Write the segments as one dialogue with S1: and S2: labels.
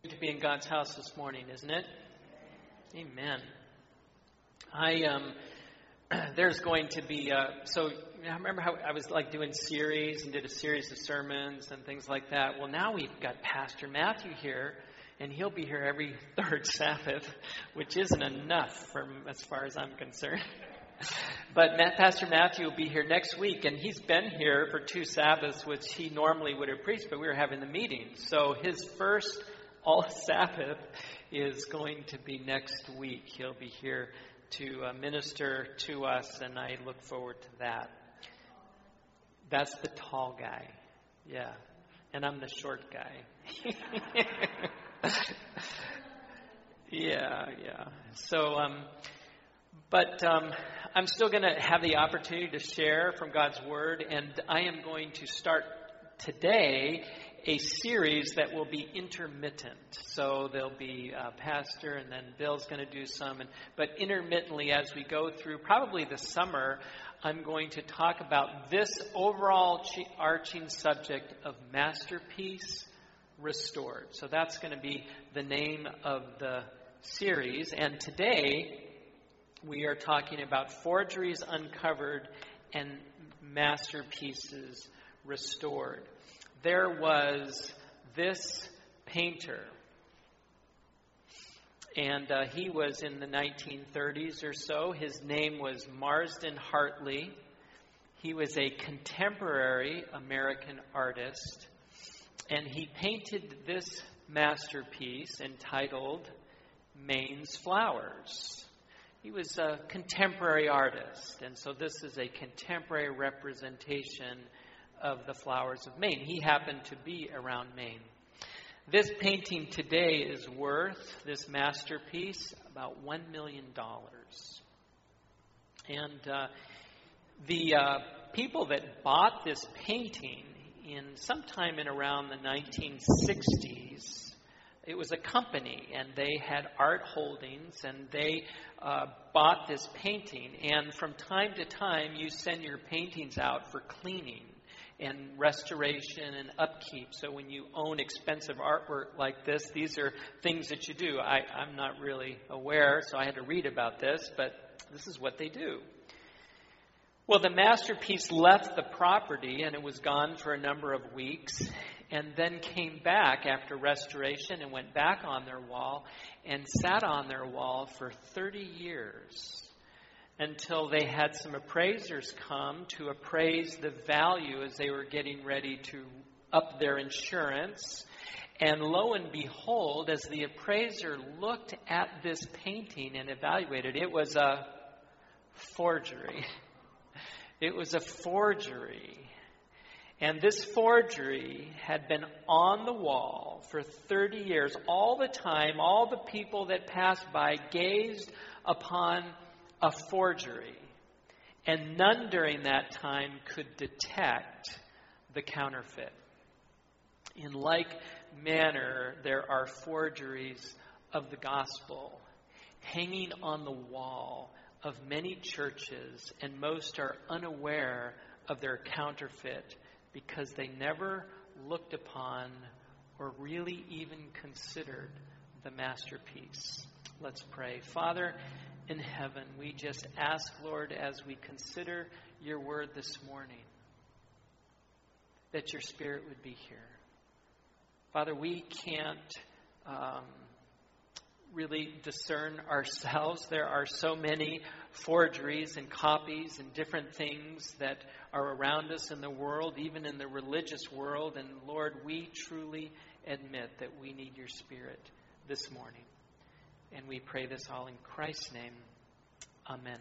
S1: To be in God's house this morning, isn't it? Amen. There's going to be, so I remember how I was like doing series and did a series of sermons and things like that. Well, now we've got Pastor Matthew here, and he'll be here every third Sabbath, which isn't enough as far as I'm concerned. But Pastor Matthew will be here next week, and he's been here for 2 Sabbaths, which he normally would have preached, but we were having the meeting. So his first all Sabbath is going to be next week. He'll be here to minister to us, and I look forward to that. That's the tall guy. Yeah. And I'm the short guy. Yeah. So, but I'm still going to have the opportunity to share from God's Word, and I am going to start today a series that will be intermittent. So there'll be a pastor, and then Bill's going to do some. But intermittently, as we go through probably the summer, I'm going to talk about this overall arching subject of Masterpiece Restored. So that's going to be the name of the series. And today, we are talking about forgeries uncovered and masterpieces restored. There was this painter, and he was in the 1930s or so. His name was Marsden Hartley. He was a contemporary American artist, and he painted this masterpiece entitled Maine's Flowers. He was a contemporary artist, and so this is a contemporary representation of the flowers of Maine. He happened to be around Maine. This painting today is worth, this masterpiece, about $1 million. And the people that bought this painting sometime in around the 1960s, it was a company, and they had art holdings, and they bought this painting. And from time to time, you send your paintings out for cleaning and restoration and upkeep. So when you own expensive artwork like this, these are things that you do. I'm not really aware, so I had to read about this, but this is what they do. Well, the masterpiece left the property, and it was gone for a number of weeks, and then came back after restoration and went back on their wall and sat on their wall for 30 years. Until they had some appraisers come to appraise the value as they were getting ready to up their insurance. And lo and behold, as the appraiser looked at this painting and evaluated, it was a forgery. It was a forgery. And this forgery had been on the wall for 30 years. All the time, all the people that passed by gazed upon a forgery, and none during that time could detect the counterfeit. In like manner, there are forgeries of the gospel hanging on the wall of many churches, and most are unaware of their counterfeit because they never looked upon or really even considered the masterpiece. Let's pray. Father in heaven, we just ask, Lord, as we consider your word this morning, that your Spirit would be here. Father, we can't really discern ourselves. There are so many forgeries and copies and different things that are around us in the world, even in the religious world. And Lord, we truly admit that we need your Spirit this morning. And we pray this all in Christ's name. Amen.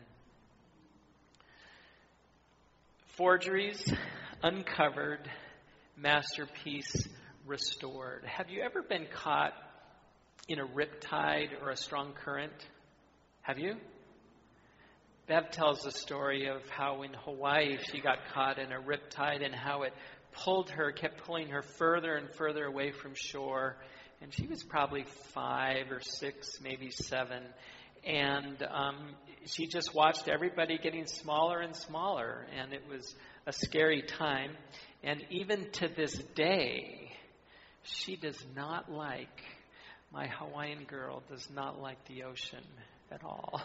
S1: Forgeries uncovered, masterpiece restored. Have you ever been caught in a riptide or a strong current? Have you? Bev tells the story of how in Hawaii she got caught in a riptide and how it kept pulling her further and further away from shore. And she was probably 5 or 6, maybe 7. And she just watched everybody getting smaller and smaller. And it was a scary time. And even to this day, she does not like My Hawaiian girl does not like the ocean at all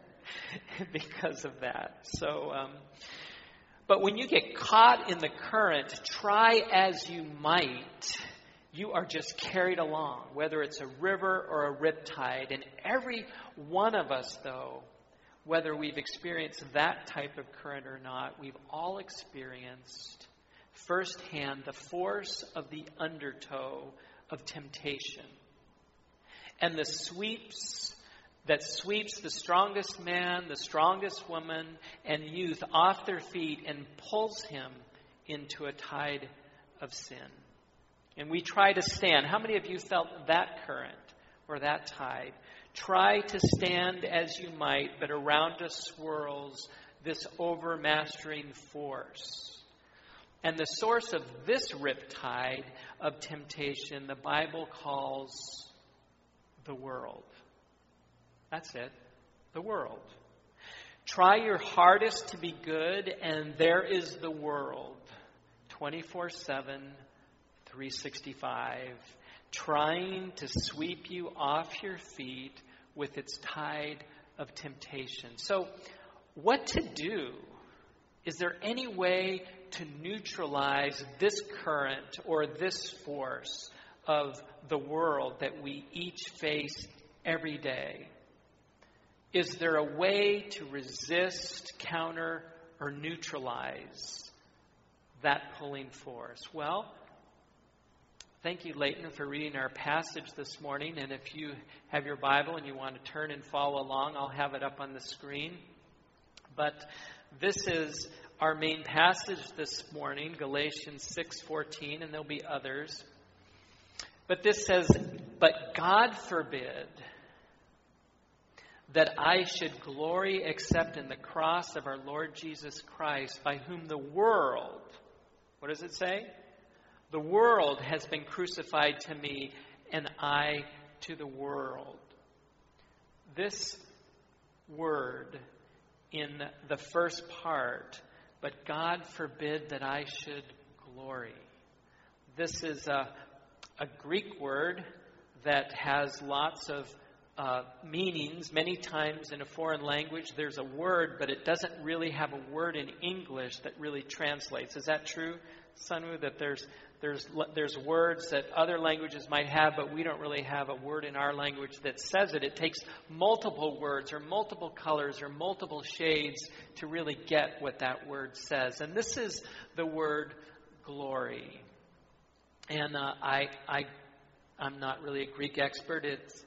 S1: because of that. So, but when you get caught in the current, try as you might, you are just carried along, whether it's a river or a riptide. And every one of us, though, whether we've experienced that type of current or not, we've all experienced firsthand the force of the undertow of temptation. And the sweeps that sweeps the strongest man, the strongest woman, and youth off their feet and pulls him into a tide of sin. And we try to stand. How many of you felt that current or that tide? Try to stand as you might, but around us swirls this overmastering force. And the source of this riptide of temptation, the Bible calls the world. That's it, the world. Try your hardest to be good, and there is the world, 24/7, 365, trying to sweep you off your feet with its tide of temptation. So, what to do? Is there any way to neutralize this current or this force of the world that we each face every day? Is there a way to resist, counter, or neutralize that pulling force? Well, thank you, Leighton, for reading our passage this morning. And if you have your Bible and you want to turn and follow along, I'll have it up on the screen. But this is our main passage this morning, Galatians 6:14, and there'll be others. But this says, "But God forbid that I should glory except in the cross of our Lord Jesus Christ, by whom the world," what does it say? "The world has been crucified to me, and I to the world." This word in the first part, "But God forbid that I should glory." This is a Greek word that has lots of meanings. Many times in a foreign language there's a word, but it doesn't really have a word in English that really translates. Is that true, Sunwoo, that there's words that other languages might have, but we don't really have a word in our language that says it? It takes multiple words or multiple colors or multiple shades to really get what that word says. And this is the word glory. And I'm not really a Greek expert. It's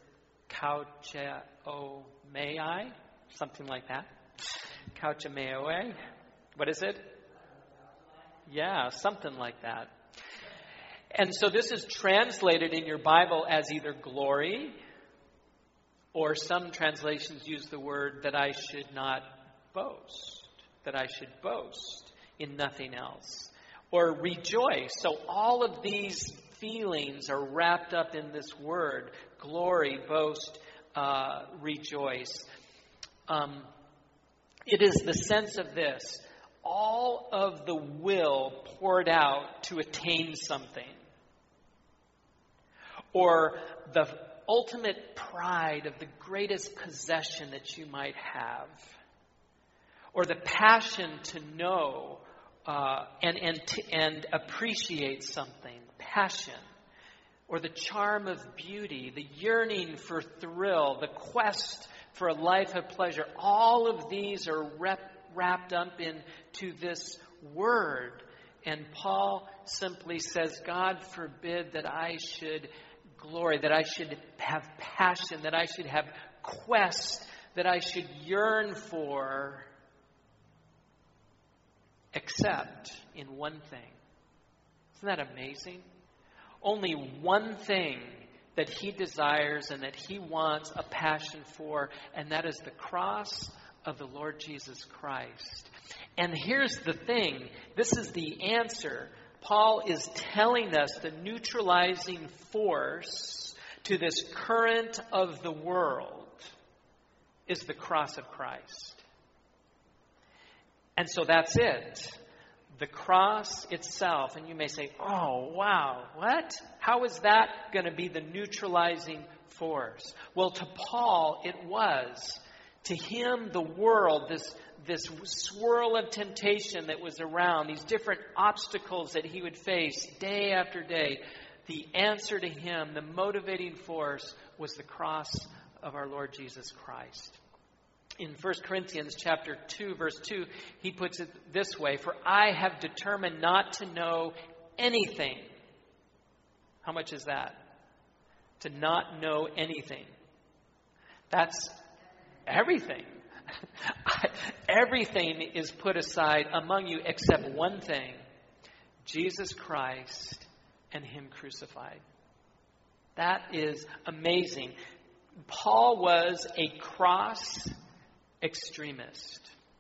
S1: kaucheomai, something like that. Kaucheomai. What is it? Yeah, something like that. And so this is translated in your Bible as either glory, or some translations use the word that I should not boast, that I should boast in nothing else, or rejoice. So all of these feelings are wrapped up in this word: glory, boast, rejoice. It is the sense of this: all of the will poured out to attain something, or the ultimate pride of the greatest possession that you might have, or the passion to know and appreciate something, passion, or the charm of beauty, the yearning for thrill, the quest for a life of pleasure. All of these are wrapped up into this word. And Paul simply says, God forbid that I should glory, that I should have passion, that I should have quest, that I should yearn for, except in one thing. Isn't that amazing? Only one thing that he desires and that he wants a passion for, and that is the cross of the Lord Jesus Christ. And here's the thing. This is the answer. Paul is telling us the neutralizing force to this current of the world is the cross of Christ. And so that's it. the cross itself, and you may say, oh, wow, what? How is that going to be the neutralizing force? Well, to Paul, it was. To him, the world, this swirl of temptation that was around, these different obstacles that he would face day after day, the answer to him, the motivating force, was the cross of our Lord Jesus Christ. In 1 Corinthians chapter 2, verse 2, he puts it this way, "For I have determined not to know anything." How much is that? To not know anything. That's everything. Everything is put aside among you except one thing: Jesus Christ and Him crucified. That is amazing. Paul was a cross extremist.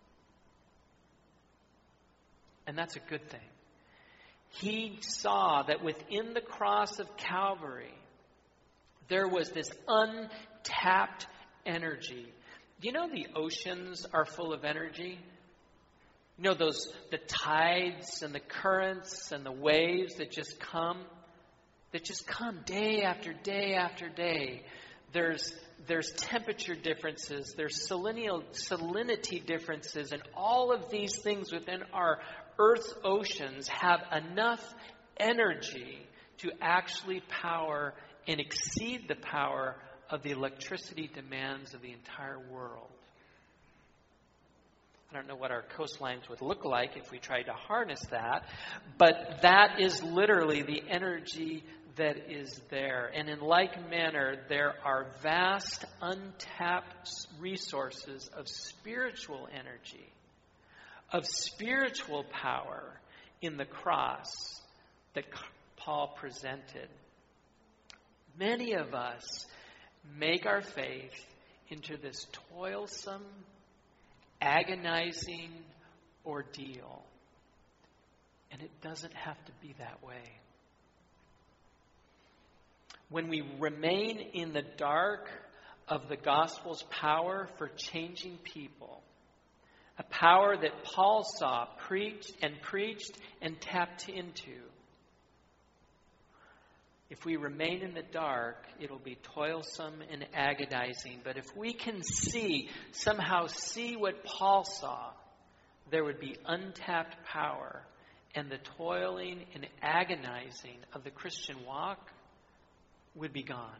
S1: And that's a good thing. He saw that within the cross of Calvary, there was this untapped energy. Do you know the oceans are full of energy? You know the tides and the currents and the waves that just come day after day after day. There's temperature differences, there's salinity differences, and all of these things within our Earth's oceans have enough energy to actually power and exceed the power of the electricity demands of the entire world. I don't know what our coastlines would look like if we tried to harness that, but that is literally the energy that is there. And in like manner, there are vast, untapped resources of spiritual energy, of spiritual power in the cross that Paul presented. Many of us make our faith into this toilsome, agonizing ordeal. And it doesn't have to be that way. When we remain in the dark of the gospel's power for changing people, a power that Paul saw, preached and tapped into, if we remain in the dark, it'll be toilsome and agonizing. But if we can somehow see what Paul saw, there would be untapped power, and the toiling and agonizing of the Christian walk would be gone.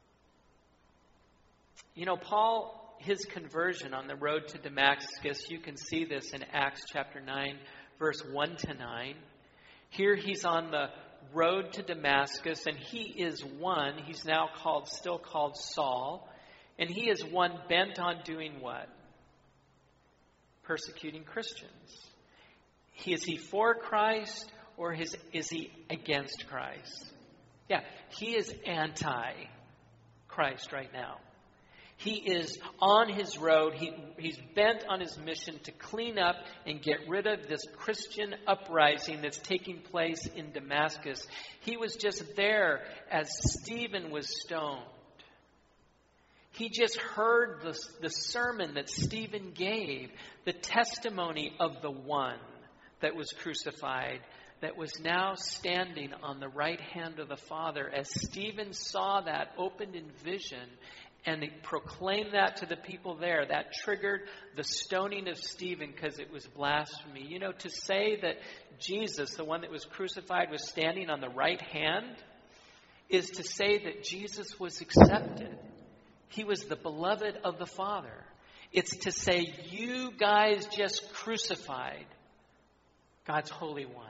S1: You know, Paul, his conversion on the road to Damascus, you can see this in Acts chapter 9, verse 1 to 9. Here he's on the road to Damascus, and he's now still called Saul, and he is one bent on doing what? Persecuting Christians. Is he for Christ, or is he against Christ? Yeah, he is anti-Christ right now. He is on his road. He's bent on his mission to clean up and get rid of this Christian uprising that's taking place in Damascus. He was just there as Stephen was stoned. He just heard the sermon that Stephen gave, the testimony of the one that was crucified, that was now standing on the right hand of the Father. As Stephen saw that opened in vision, and he proclaimed that to the people there, that triggered the stoning of Stephen because it was blasphemy. You know, to say that Jesus, the one that was crucified, was standing on the right hand is to say that Jesus was accepted. He was the beloved of the Father. It's to say, you guys just crucified God's Holy One.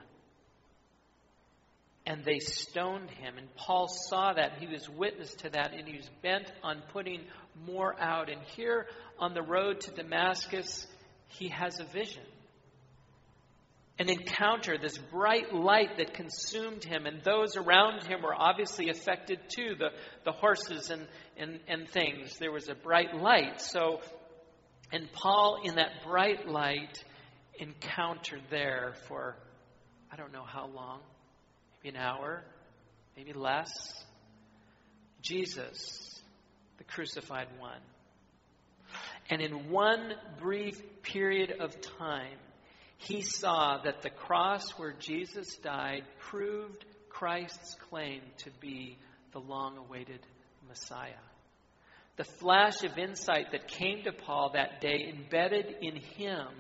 S1: And they stoned him. And Paul saw that. He was witness to that. And he was bent on putting more out. And here on the road to Damascus, he has a vision. An encounter, this bright light that consumed him. And those around him were obviously affected too. The horses and things. There was a bright light. And Paul, in that bright light, encountered there for, I don't know how long. Maybe an hour, maybe less. Jesus, the crucified one. And in one brief period of time, He saw that the cross where Jesus died proved Christ's claim to be the long-awaited Messiah. The flash of insight that came to Paul that day embedded in him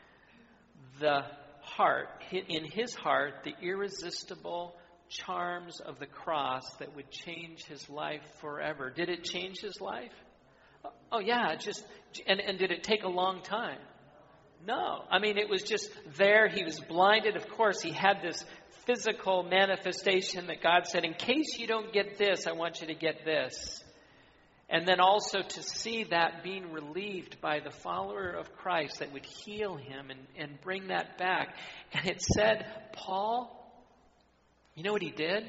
S1: in his heart, the irresistible charms of the cross that would change his life forever. Did it change his life? Oh yeah, and did it take a long time? No. I mean, it was just there. He was blinded. Of course, he had this physical manifestation that God said, in case you don't get this, I want you to get this. And then also to see that being relieved by the follower of Christ that would heal him and bring that back. And it said, Paul, you know what he did?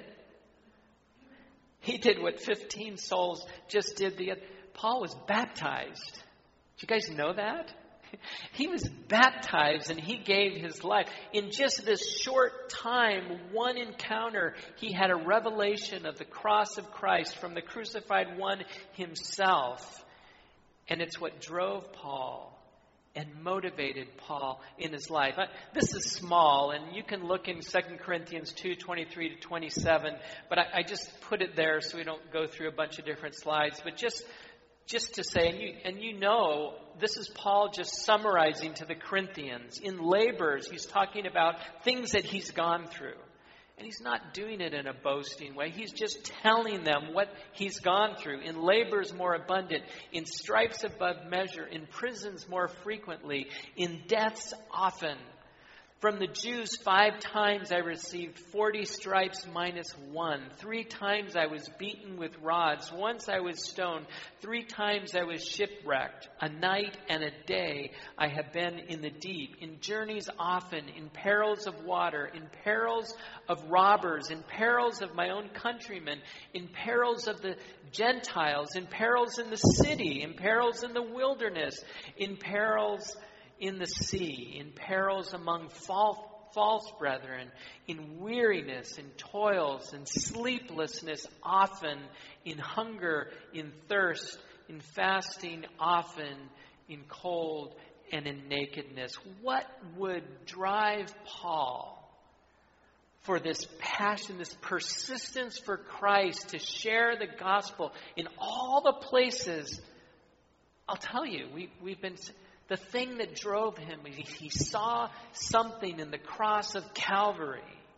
S1: He did what 15 souls just did. Paul was baptized. Do you guys know that? He was baptized and he gave his life. In just this short time, one encounter, he had a revelation of the cross of Christ from the crucified one himself. And it's what drove Paul and motivated Paul in his life. This is small, and you can look in 2 Corinthians 2:23 to 27, but I just put it there so we don't go through a bunch of different slides. But just to say, and you know, this is Paul just summarizing to the Corinthians. In labors, he's talking about things that he's gone through. And he's not doing it in a boasting way. He's just telling them what he's gone through. In labors more abundant, in stripes above measure, in prisons more frequently, in deaths often. From the Jews 5 times I received 40 stripes minus 1. 3 times I was beaten with rods. Once I was stoned. 3 times I was shipwrecked. A night and a day I have been in the deep. In journeys often. In perils of water. In perils of robbers. In perils of my own countrymen. In perils of the Gentiles. In perils in the city. In perils in the wilderness. In perils in the sea, in perils among false brethren, in weariness, in toils, in sleeplessness often, in hunger, in thirst, in fasting often, in cold, and in nakedness. What would drive Paul for this passion, this persistence for Christ to share the gospel in all the places? I'll tell you, we've been... The thing that drove him, he saw something in the cross of Calvary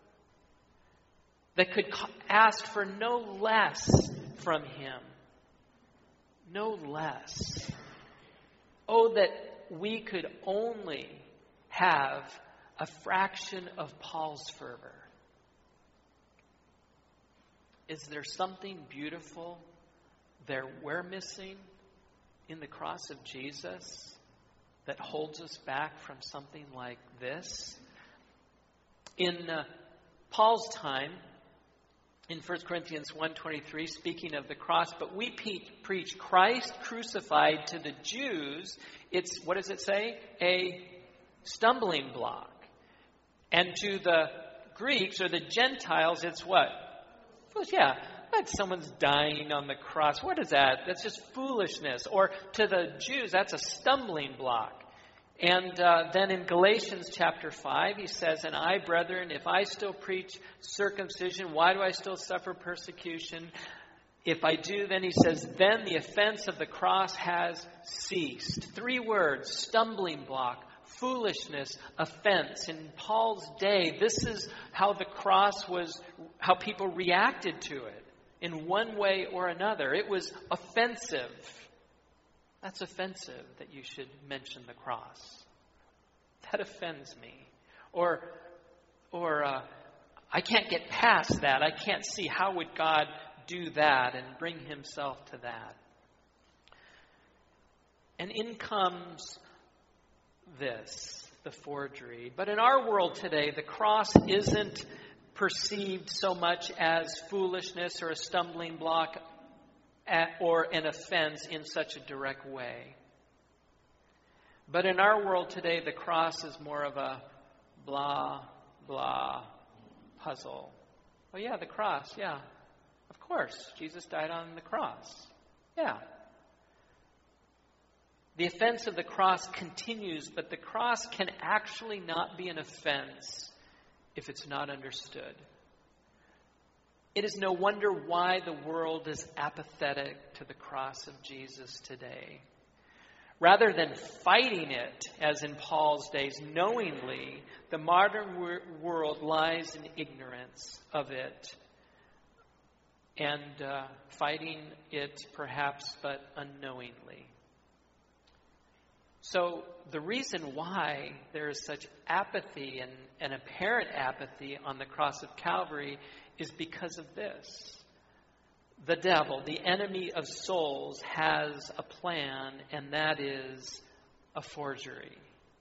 S1: that could ask for no less from him. No less. Oh, that we could only have a fraction of Paul's fervor. Is there something beautiful there we're missing in the cross of Jesus that holds us back from something like this? In Paul's time, in 1 Corinthians 1:23, speaking of the cross, but we preach Christ crucified. To the Jews, it's, what does it say? A stumbling block. And to the Greeks or the Gentiles, it's what? Well, yeah, someone's dying on the cross. What is that? That's just foolishness. Or to the Jews, that's a stumbling block. And then in Galatians chapter 5, he says, and I, brethren, if I still preach circumcision, why do I still suffer persecution? If I do, then he says, then the offense of the cross has ceased. 3 words, stumbling block, foolishness, offense. In Paul's day, this is how the cross was, how people reacted to it. In one way or another. It was offensive. That's offensive that you should mention the cross. That offends me. Or I can't get past that. I can't see how would God do that and bring himself to that. And in comes this, the forgery. But in our world today, the cross isn't perceived so much as foolishness or a stumbling block or an offense in such a direct way. But in our world today, the cross is more of a blah, blah puzzle. Oh yeah, the cross, yeah. Of course, Jesus died on the cross. Yeah. The offense of the cross continues, but the cross can actually not be an offense if it's not understood. It is no wonder why the world is apathetic to the cross of Jesus today. Rather than fighting it, as in Paul's days, knowingly, the modern world lies in ignorance of it and fighting it perhaps but unknowingly. So the reason why there is such apathy and apparent apathy on the cross of Calvary is because of this. The devil, the enemy of souls, has a plan, and that is a forgery.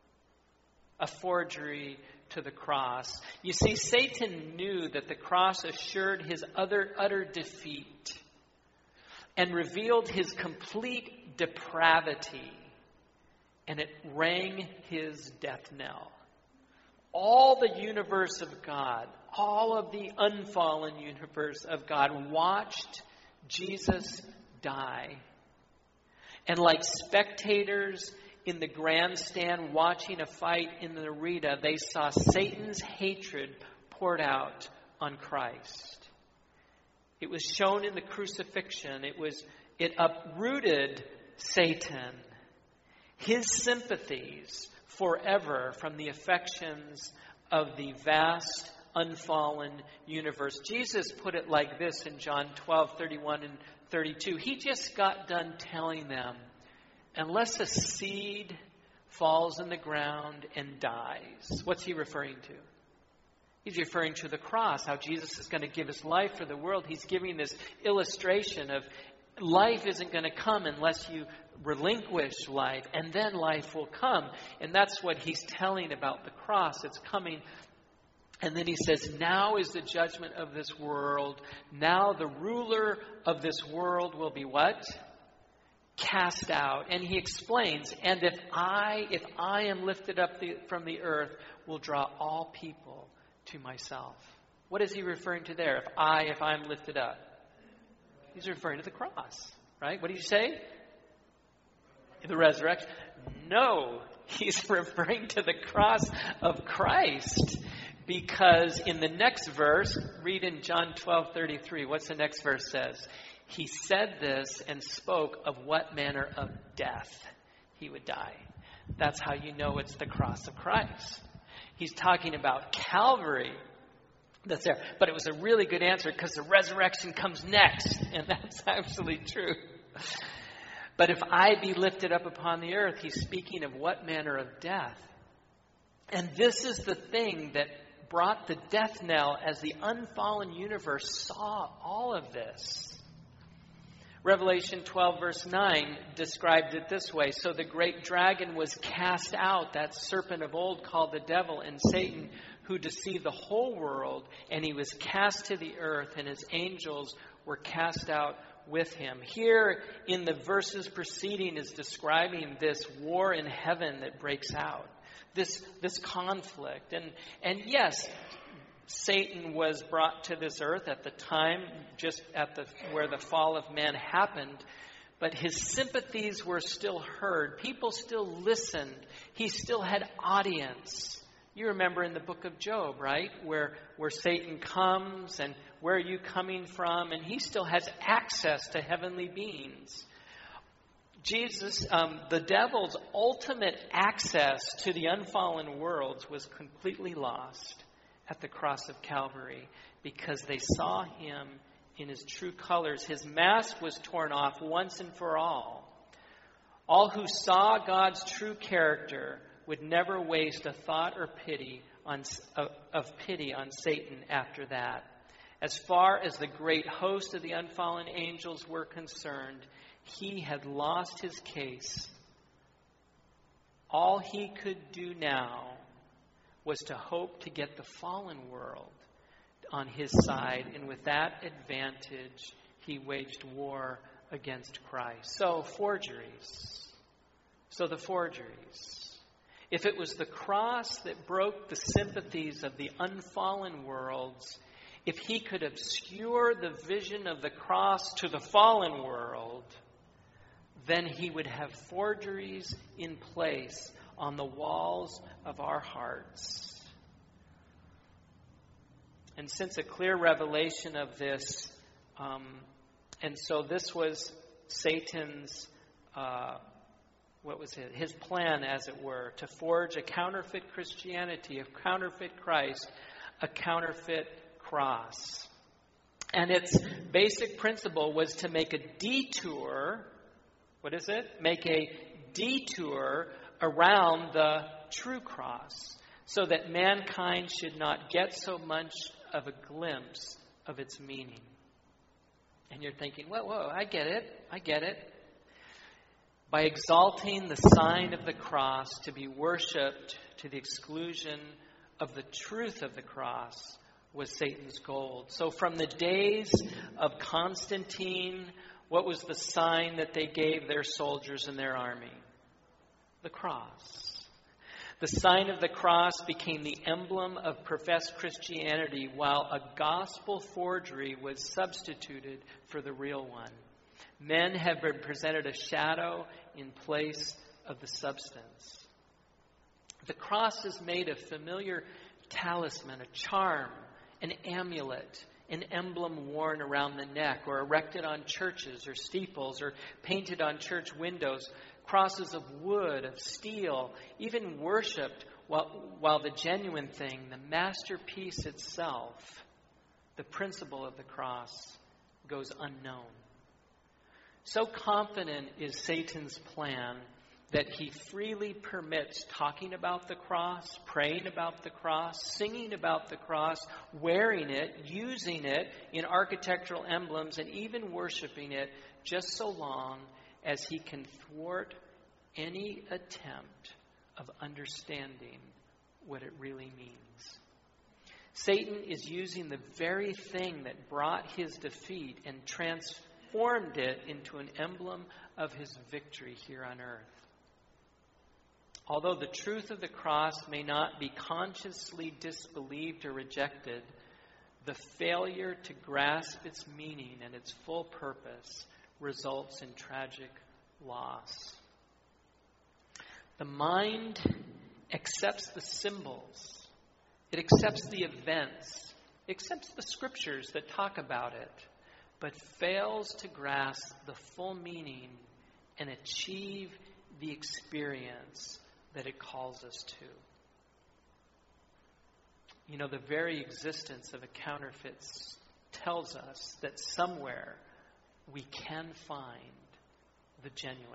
S1: A forgery to the cross. You see, Satan knew that the cross assured his utter defeat and revealed his complete depravity, and it rang his death knell. All the universe of God, all of the unfallen universe of God watched Jesus die. And like spectators in the grandstand watching a fight in the arena, they saw Satan's hatred poured out on Christ. It was shown in the crucifixion. It uprooted Satan, his sympathies forever from the affections of the vast, unfallen universe. Jesus put it like this in John 12:31 and 32. He just got done telling them, unless a seed falls in the ground and dies. What's he referring to? He's referring to the cross, how Jesus is going to give his life for the world. He's giving this illustration of life isn't going to come unless you relinquish life, and then life will come. And that's what he's telling about the cross. It's coming. And then he says, now is the judgment of this world. Now the ruler of this world will be what? Cast out. And he explains, and if I am lifted up from the earth, will draw all people to myself. What is he referring to there? If I'm lifted up. He's referring to the cross, right? What did you say? The resurrection. No, he's referring to the cross of Christ. Because in the next verse, read in John 12:33, what's the next verse says? He said this and spoke of what manner of death he would die. That's how you know it's the cross of Christ. He's talking about Calvary. That's there. But it was a really good answer because the resurrection comes next. And that's absolutely true. But if I be lifted up upon the earth, he's speaking of what manner of death. And this is the thing that brought the death knell as the unfallen universe saw all of this. Revelation 12 verse 9 described it this way. So the great dragon was cast out, that serpent of old called the devil and Satan, who deceived the whole world, and he was cast to the earth, and his angels were cast out with him. Here in the verses preceding is describing this war in heaven that breaks out. This conflict. And yes, Satan was brought to this earth at the time, just at where the fall of man happened, but his sympathies were still heard. People still listened. He still had audience. You remember in the book of Job, right? Where Satan comes and where are you coming from? And he still has access to heavenly beings. Jesus, the devil's ultimate access to the unfallen worlds was completely lost at the cross of Calvary because they saw him in his true colors. His mask was torn off once and for all. All who saw God's true character would never waste a thought or pity on Satan after that. As far as the great host of the unfallen angels were concerned, he had lost his case. All he could do now was to hope to get the fallen world on his side, and with that advantage, he waged war against Christ. So the forgeries. If it was the cross that broke the sympathies of the unfallen worlds, if he could obscure the vision of the cross to the fallen world, then he would have forgeries in place on the walls of our hearts. And since a clear revelation of this, and so this was Satan's, his plan, as it were, to forge a counterfeit Christianity, a counterfeit Christ, a counterfeit cross. And its basic principle was to make a detour. What is it? Make a detour around the true cross, so that mankind should not get so much of a glimpse of its meaning. And you're thinking, whoa, I get it. By exalting the sign of the cross to be worshipped to the exclusion of the truth of the cross was Satan's goal. So from the days of Constantine, what was the sign that they gave their soldiers in their army? The cross. The sign of the cross became the emblem of professed Christianity, while a gospel forgery was substituted for the real one. Men have been presented a shadow in place of the substance. The cross is made of familiar talisman, a charm, an amulet, an emblem worn around the neck or erected on churches or steeples or painted on church windows, crosses of wood, of steel, even worshipped, while the genuine thing, the masterpiece itself, the principle of the cross, goes unknown. So confident is Satan's plan that he freely permits talking about the cross, praying about the cross, singing about the cross, wearing it, using it in architectural emblems, and even worshiping it, just so long as he can thwart any attempt of understanding what it really means. Satan is using the very thing that brought his defeat and transformed it into an emblem of his victory here on earth. Although the truth of the cross may not be consciously disbelieved or rejected, the failure to grasp its meaning and its full purpose results in tragic loss. The mind accepts the symbols. It accepts the events. It accepts the scriptures that talk about it, but fails to grasp the full meaning and achieve the experience that it calls us to. You know, the very existence of a counterfeit tells us that somewhere we can find the genuine.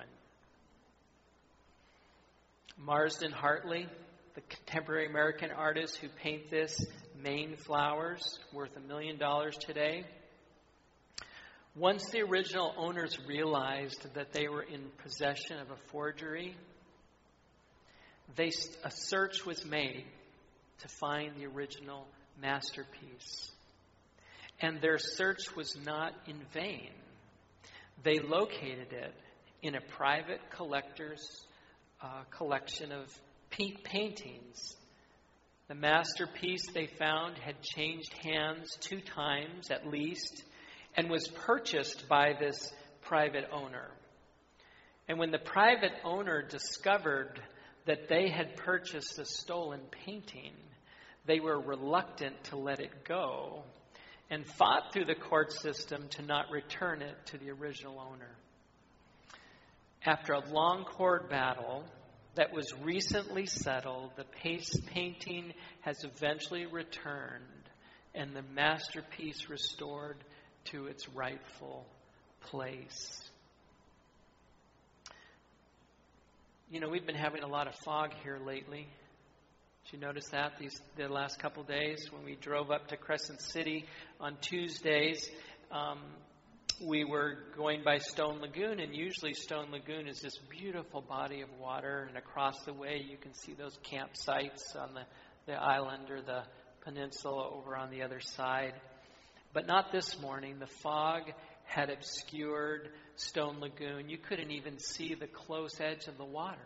S1: Marsden Hartley, the contemporary American artist who paint this Maine flowers, worth $1 million today. Once the original owners realized that they were in possession of a forgery, a search was made to find the original masterpiece. And their search was not in vain. They located it in a private collector's collection of paintings. The masterpiece they found had changed hands 2 times at least and was purchased by this private owner. And when the private owner discovered that they had purchased a stolen painting, they were reluctant to let it go and fought through the court system to not return it to the original owner. After a long court battle that was recently settled, the painting has eventually returned and the masterpiece restored to its rightful place. You know, we've been having a lot of fog here lately. Did you notice that the last couple days when we drove up to Crescent City on Tuesdays? We were going by Stone Lagoon, and usually Stone Lagoon is this beautiful body of water, and across the way you can see those campsites on the island or the peninsula over on the other side. But not this morning. The fog had obscured Stone Lagoon. You couldn't even see the close edge of the water.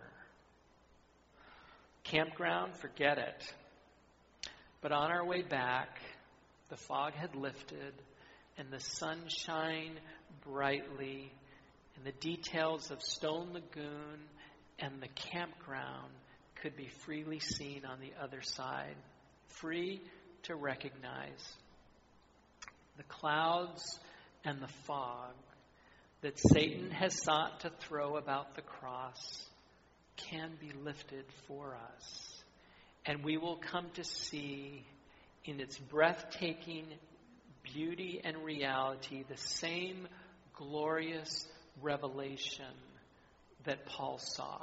S1: Campground, forget it. But on our way back, the fog had lifted and the sun shined brightly and the details of Stone Lagoon and the campground could be freely seen on the other side, free to recognize. The clouds and the fog that Satan has sought to throw about the cross can be lifted for us. And we will come to see in its breathtaking beauty and reality the same glorious revelation that Paul saw.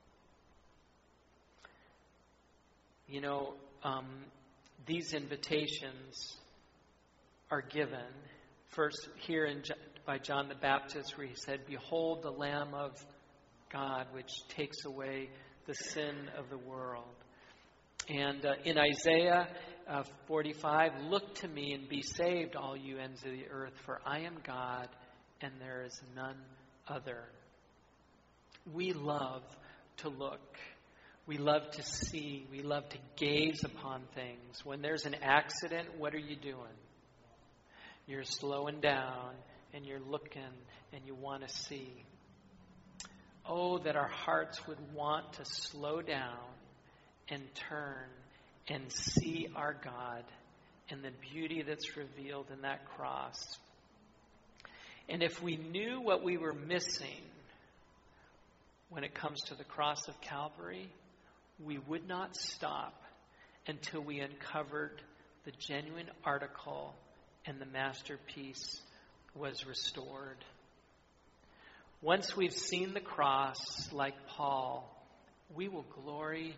S1: You know, these invitations are given first here by John the Baptist, where he said, "Behold the Lamb of God, which takes away the sin of the world." And in Isaiah 45, "Look to me and be saved, all you ends of the earth, for I am God and there is none other." We love to look. We love to see. We love to gaze upon things. When there's an accident, what are you doing? You're slowing down and you're looking and you want to see. Oh, that our hearts would want to slow down and turn and see our God and the beauty that's revealed in that cross. And if we knew what we were missing when it comes to the cross of Calvary, we would not stop until we uncovered the genuine article and the masterpiece was restored. Once we've seen the cross, like Paul, we will glory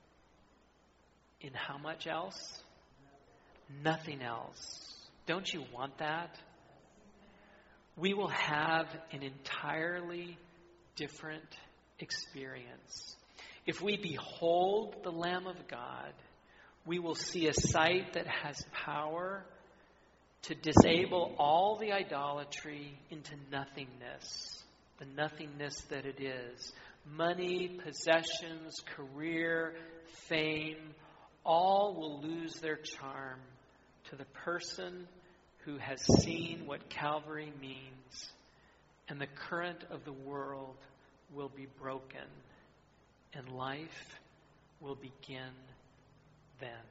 S1: in how much else? Nothing else. Don't you want that? We will have an entirely different experience. If we behold the Lamb of God, we will see a sight that has power to disable all the idolatry into nothingness, the nothingness that it is. Money, possessions, career, fame, all will lose their charm to the person who has seen what Calvary means, and the current of the world will be broken, and life will begin then.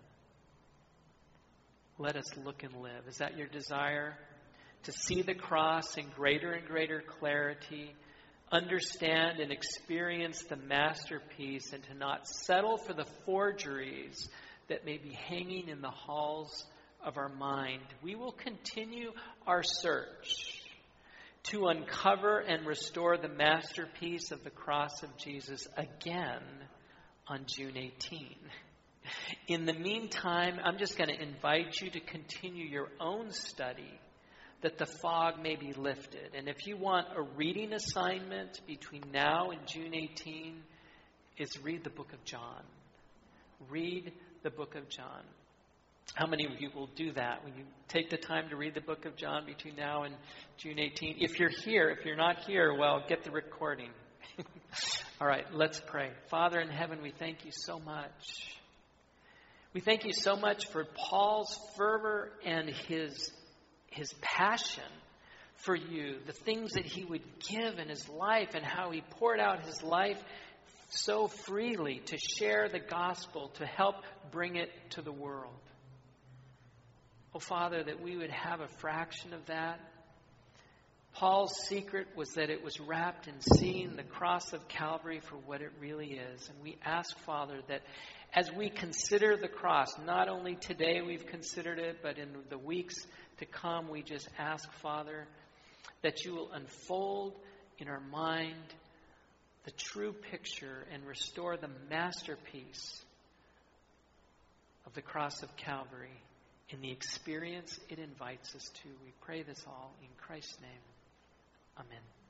S1: Let us look and live. Is that your desire? To see the cross in greater and greater clarity, understand and experience the masterpiece, and to not settle for the forgeries that may be hanging in the halls of our mind. We will continue our search to uncover and restore the masterpiece of the cross of Jesus again on June 18. In the meantime, I'm just going to invite you to continue your own study, that the fog may be lifted. And if you want a reading assignment between now and June 18, is read the book of John. Read the book of John. How many of you will do that? Will you take the time to read the book of John between now and June 18? If you're here, if you're not here, well, get the recording. All right, let's pray. Father in heaven, we thank you so much. We thank you so much for Paul's fervor and his passion for you, the things that he would give in his life and how he poured out his life so freely to share the gospel, to help bring it to the world. Oh, Father, that we would have a fraction of that. Paul's secret was that it was wrapped in seeing the cross of Calvary for what it really is. And we ask, Father, that as we consider the cross, not only today we've considered it, but in the weeks to come, we just ask, Father, that you will unfold in our mind the true picture and restore the masterpiece of the cross of Calvary in the experience it invites us to. We pray this all in Christ's name. Amen.